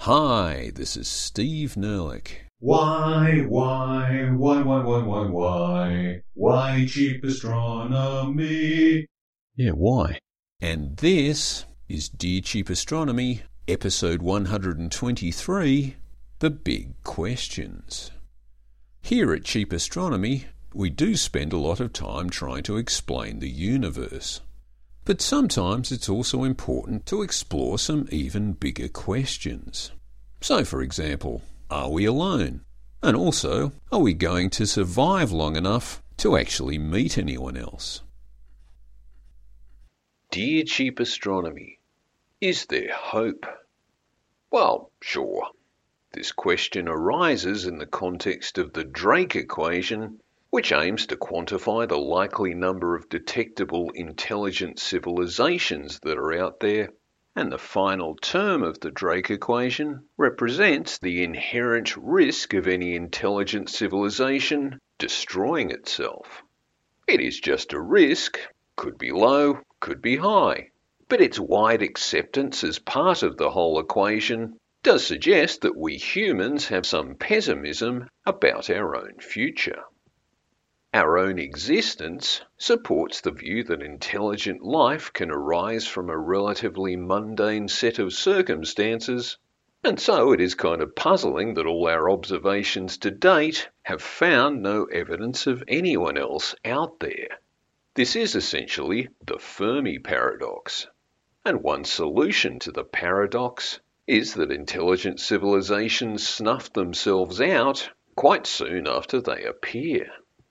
Hi, this is Steve Nerlich. Why cheap astronomy? Yeah, why? And this is Dear Cheap Astronomy, episode 123, The Big Questions. Here at Cheap Astronomy, we do spend a lot of time trying to explain the universe. But sometimes it's also important to explore some even bigger questions. So, for example, are we alone? And also, are we going to survive long enough to actually meet anyone else? Dear Cheap Astronomy, is there hope? Well, sure. This question arises in the context of the Drake equation, which aims to quantify the likely number of detectable intelligent civilizations that are out there, and the final term of the Drake equation represents the inherent risk of any intelligent civilization destroying itself. It is just a risk, could be low, could be high, but its wide acceptance as part of the whole equation does suggest that we humans have some pessimism about our own future. Our own existence supports the view that intelligent life can arise from a relatively mundane set of circumstances, and so it is kind of puzzling that all our observations to date have found no evidence of anyone else out there. This is essentially the Fermi paradox, and one solution to the paradox is that intelligent civilizations snuff themselves out quite soon after they appear.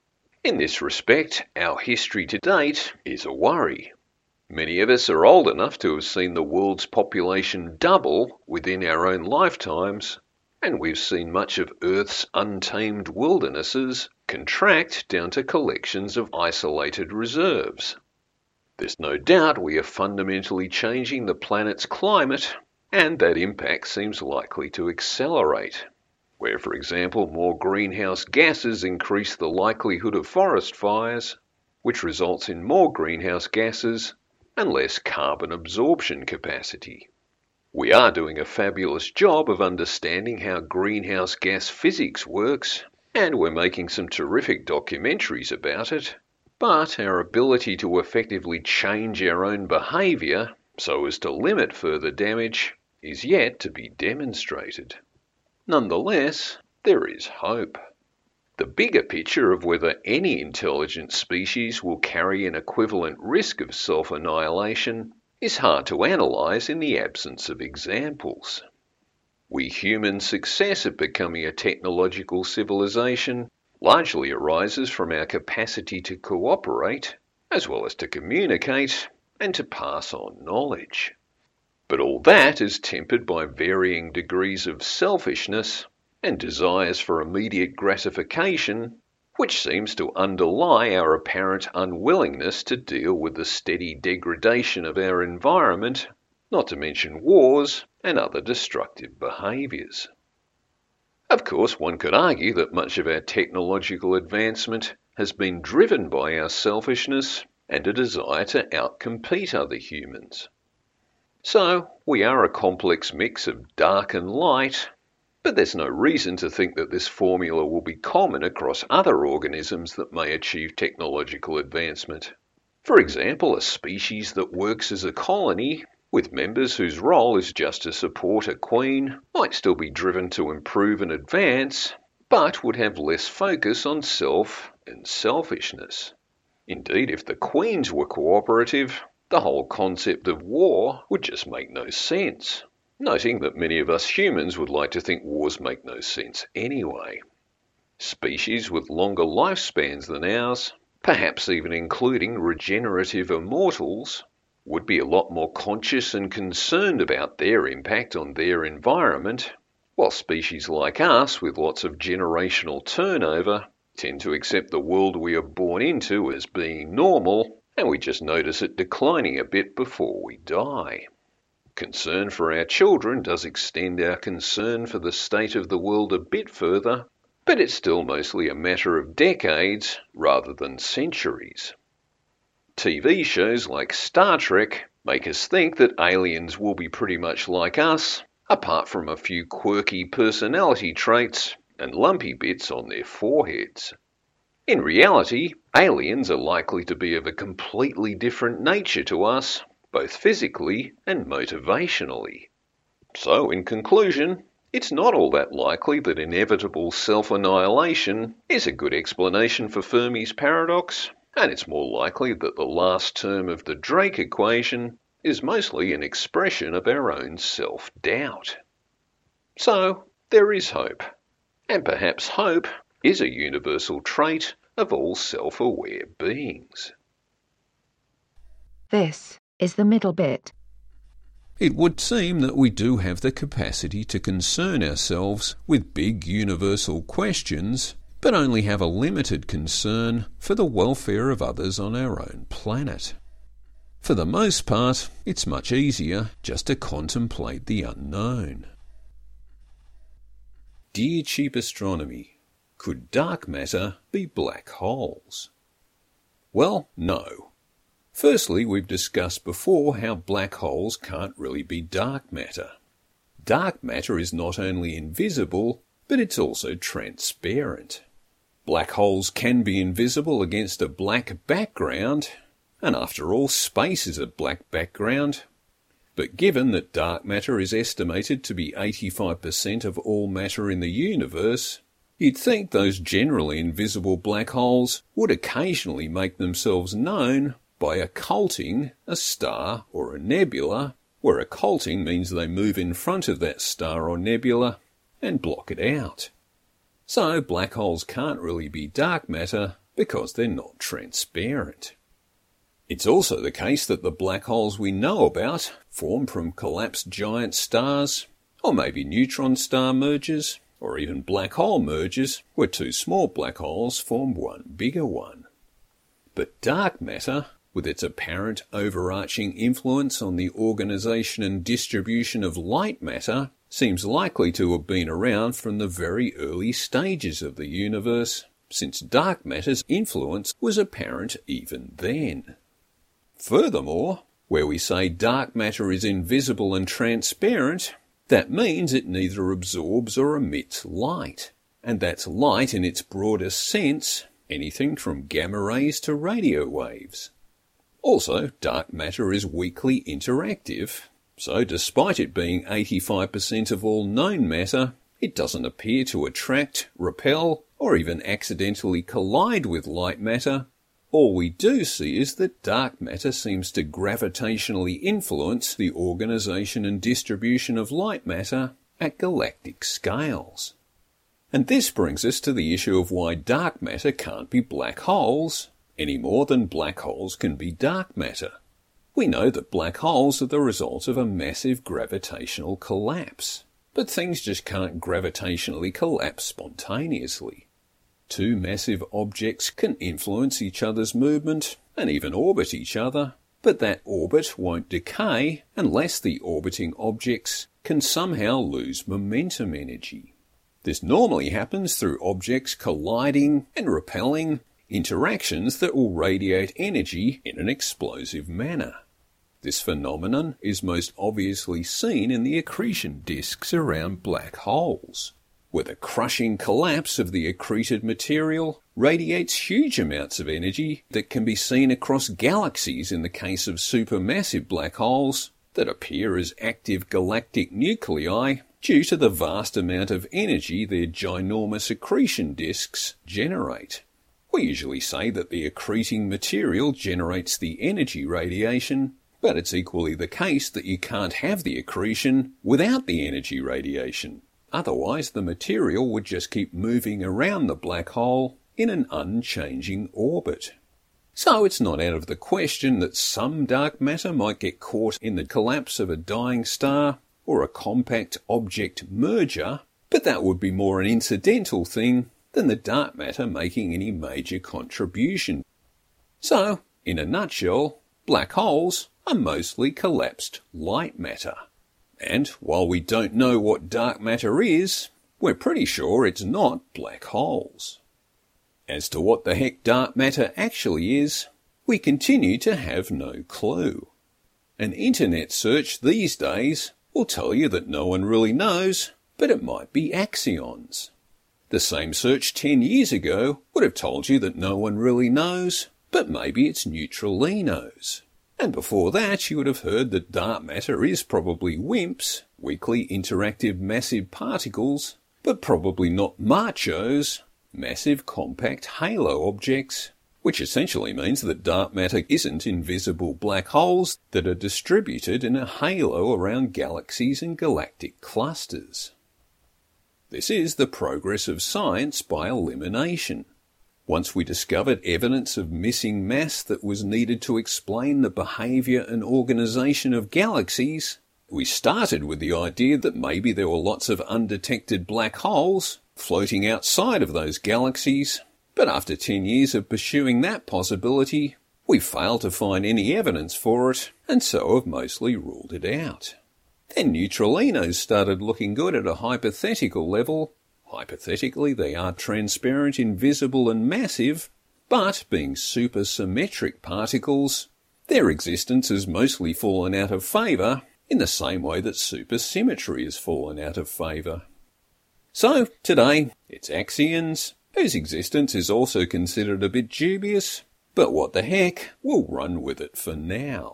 In this respect, our history to date is a worry. Many of us are old enough to have seen the world's population double within our own lifetimes, and we've seen much of Earth's untamed wildernesses contract down to collections of isolated reserves. There's no doubt we are fundamentally changing the planet's climate, and that impact seems likely to accelerate. Where, for example, more greenhouse gases increase the likelihood of forest fires, which results in more greenhouse gases and less carbon absorption capacity. We are doing a fabulous job of understanding how greenhouse gas physics works, and we're making some terrific documentaries about it, but our ability to effectively change our own behaviour so as to limit further damage is yet to be demonstrated. Nonetheless, there is hope. The bigger picture of whether any intelligent species will carry an equivalent risk of self-annihilation is hard to analyse in the absence of examples. We humans' success at becoming a technological civilization largely arises from our capacity to cooperate, as well as to communicate and to pass on knowledge. But all that is tempered by varying degrees of selfishness and desires for immediate gratification, which seems to underlie our apparent unwillingness to deal with the steady degradation of our environment, not to mention wars and other destructive behaviours. Of course, one could argue that much of our technological advancement has been driven by our selfishness and a desire to outcompete other humans. So, we are a complex mix of dark and light, but there's no reason to think that this formula will be common across other organisms that may achieve technological advancement. For example, a species that works as a colony, with members whose role is just to support a queen, might still be driven to improve and advance, but would have less focus on self and selfishness. Indeed, if the queens were cooperative, the whole concept of war would just make no sense, noting that many of us humans would like to think wars make no sense anyway. Species with longer lifespans than ours, perhaps even including regenerative immortals, would be a lot more conscious and concerned about their impact on their environment, while species like us with lots of generational turnover tend to accept the world we are born into as being normal, and we just notice it declining a bit before we die. Concern for our children does extend our concern for the state of the world a bit further, but it's still mostly a matter of decades rather than centuries. TV shows like Star Trek make us think that aliens will be pretty much like us apart from a few quirky personality traits and lumpy bits on their foreheads. In reality, aliens are likely to be of a completely different nature to us, both physically and motivationally. So, in conclusion, it's not all that likely that inevitable self-annihilation is a good explanation for Fermi's paradox, and it's more likely that the last term of the Drake equation is mostly an expression of our own self-doubt. So, there is hope, and perhaps hope is a universal trait of all self-aware beings. This is the middle bit. It would seem that we do have the capacity to concern ourselves with big universal questions, but only have a limited concern for the welfare of others on our own planet. For the most part, it's much easier just to contemplate the unknown. Dear Cheap Astronomy, could dark matter be black holes? Well, no. Firstly, we've discussed before how black holes can't really be dark matter. Dark matter is not only invisible, but it's also transparent. Black holes can be invisible against a black background, and after all, space is a black background. But given that dark matter is estimated to be 85% of all matter in the universe, you'd think those generally invisible black holes would occasionally make themselves known by occulting a star or a nebula, where occulting means they move in front of that star or nebula and block it out. So black holes can't really be dark matter because they're not transparent. It's also the case that the black holes we know about form from collapsed giant stars, or maybe neutron star mergers, or even black hole mergers, where two small black holes form one bigger one. But dark matter, with its apparent overarching influence on the organisation and distribution of light matter, seems likely to have been around from the very early stages of the universe, since dark matter's influence was apparent even then. Furthermore, where we say dark matter is invisible and transparent, that means it neither absorbs or emits light, and that's light in its broadest sense, anything from gamma rays to radio waves. Also, dark matter is weakly interactive, so despite it being 85% of all known matter, it doesn't appear to attract, repel, or even accidentally collide with light matter. All we do see is that dark matter seems to gravitationally influence the organisation and distribution of light matter at galactic scales. And this brings us to the issue of why dark matter can't be black holes, any more than black holes can be dark matter. We know that black holes are the result of a massive gravitational collapse, but things just can't gravitationally collapse spontaneously. Two massive objects can influence each other's movement and even orbit each other, but that orbit won't decay unless the orbiting objects can somehow lose momentum energy. This normally happens through objects colliding and repelling, interactions that will radiate energy in an explosive manner. This phenomenon is most obviously seen in the accretion disks around black holes, where the crushing collapse of the accreted material radiates huge amounts of energy that can be seen across galaxies in the case of supermassive black holes that appear as active galactic nuclei due to the vast amount of energy their ginormous accretion disks generate. We usually say that the accreting material generates the energy radiation, but it's equally the case that you can't have the accretion without the energy radiation. Otherwise, the material would just keep moving around the black hole in an unchanging orbit. So it's not out of the question that some dark matter might get caught in the collapse of a dying star or a compact object merger, but that would be more an incidental thing than the dark matter making any major contribution. So, in a nutshell, black holes are mostly collapsed light matter. And while we don't know what dark matter is, we're pretty sure it's not black holes. As to what the heck dark matter actually is, we continue to have no clue. An internet search these days will tell you that no one really knows, but it might be axions. The same search 10 years ago would have told you that no one really knows, but maybe it's neutralinos. And before that you would have heard that dark matter is probably WIMPs, weakly interactive massive particles, but probably not MACHOs, massive compact halo objects, which essentially means that dark matter isn't invisible black holes that are distributed in a halo around galaxies and galactic clusters. This is the progress of science by elimination. Once we discovered evidence of missing mass that was needed to explain the behaviour and organisation of galaxies, we started with the idea that maybe there were lots of undetected black holes floating outside of those galaxies, but after 10 years of pursuing that possibility, we failed to find any evidence for it, and so have mostly ruled it out. Then neutralinos started looking good at a hypothetical level. Hypothetically, they are transparent, invisible and massive, but being supersymmetric particles, their existence has mostly fallen out of favour in the same way that supersymmetry has fallen out of favour. So, today, it's axions, whose existence is also considered a bit dubious, but what the heck, we'll run with it for now.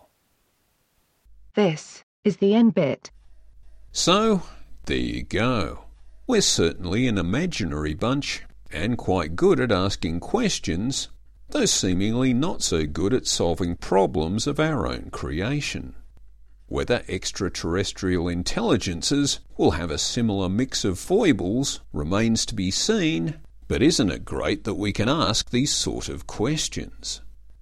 This is the end bit. So, there you go. We're certainly an imaginary bunch, and quite good at asking questions, though seemingly not so good at solving problems of our own creation. Whether extraterrestrial intelligences will have a similar mix of foibles remains to be seen, but isn't it great that we can ask these sort of questions?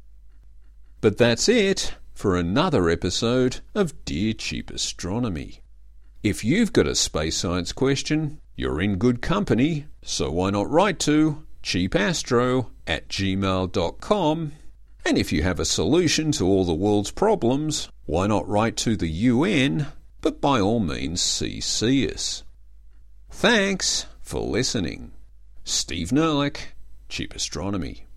But that's it for another episode of Dear Cheap Astronomy. If you've got a space science question, you're in good company, so why not write to cheapastro@gmail.com. And if you have a solution to all the world's problems, why not write to the UN, but by all means CC us. Thanks for listening. Steve Nerlich, Cheap Astronomy.